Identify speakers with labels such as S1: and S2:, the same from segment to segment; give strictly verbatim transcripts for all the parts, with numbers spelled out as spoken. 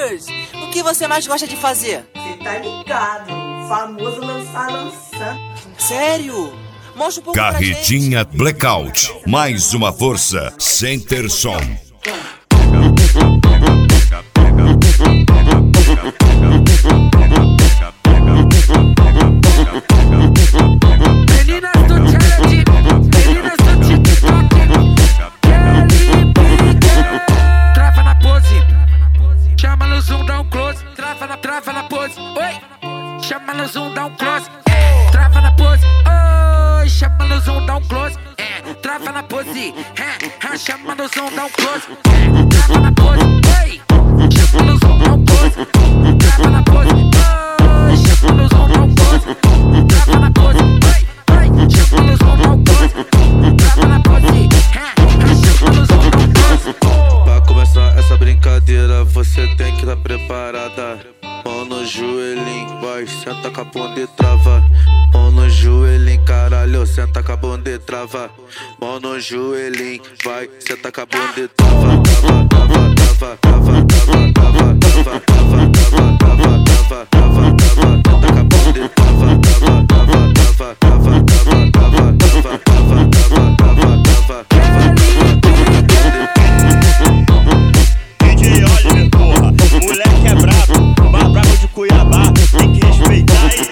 S1: Girls, o que você mais gosta de fazer?
S2: Cê tá ligado, famoso lançar lançando.
S1: Sério? Mostra um pouco pra gente.
S3: Carretinha Blackout, mais uma força, Center Som.
S4: Meninas do challenge, meninas do TikTok, Kelly Pique. Trava na pose, chama no zoom, dá um close. Trava na, trava na pose, oi. Chama no zoom, dá um close. Trava na pose, oi. Chama no zoom, dá um close. Trava na pose, chama no zoom, dá um close. Trava na pose, oi. Chama no zoom, dá um close. Trava na pose, oi. Chama no zoom, dá um close. Trava na pose, oi. Chama no zoom, dá um close. Trava na pose, chama no zoom, dá um close.
S5: Pra começar essa brincadeira, você tem que estar preparada. Mão no joelhinho, vai, senta com a bunda e trava. Mão no joelhinho, caralho, senta com a bunda e trava. Mão no joelhinho, vai, senta com a bunda e trava. Trava, trava, trava, trava, trava, trava, trava, trava, trava, trava, trava, trava, trava, senta com a bunda e trava, trava, trava, trava, trava, trava, trava, trava, trava, trava, trava, trava, trava.
S6: D J Oliver, porra, moleque é brabo, mais brabo de Cuiabá, tem que respeitar, hein?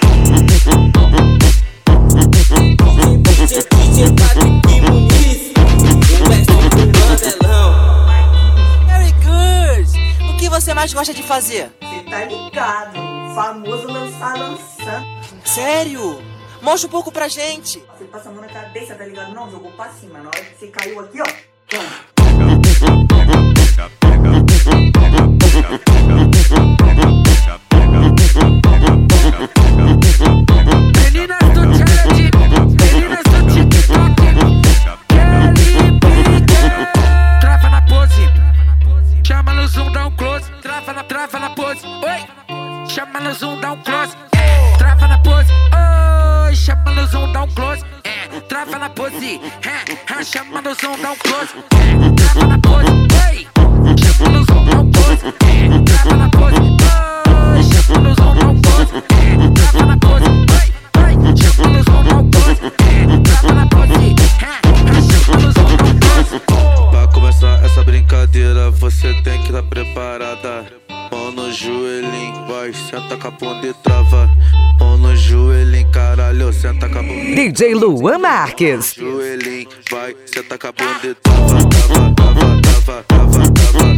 S1: Harry Girls, o que você mais gosta de fazer?
S2: Cê tá ligado, famoso lançar lançando.
S1: Sério? Mostra um pouco pra gente.
S2: Você passa a mão na cabeça, tá ligado? Não, jogou pra cima. Na hora que você caiu aqui, ó.
S4: Meninas do challenge, meninas do TikTok, Kelly Pique. Trava na pose, chama no zoom, dá um close. Trava na, trava na pose, oi. Chama no zoom, dá um close. Trava na pose, oi. Chama no zoom, dá um close. Trava na pose, chama no zoom, dá um close. Trava na pose, oi. Chama no zoom, dá um close. Trava na pose, oi. Chama no zoom, dá um close. Trava na pose, oi. Chama no zoom, dá um close. Trava na pose, chama no zoom, dá um close.
S5: Pra começar essa brincadeira, você tem que estar preparada. Mão no joelhinho, vai, senta com a bunda e trava. Mão no joelhinho, caralho, senta com a bunda.
S7: D J Luan Marques.
S5: Joelhinho, vai, senta com a bunda e trava, trava, trava, trava, trava, trava.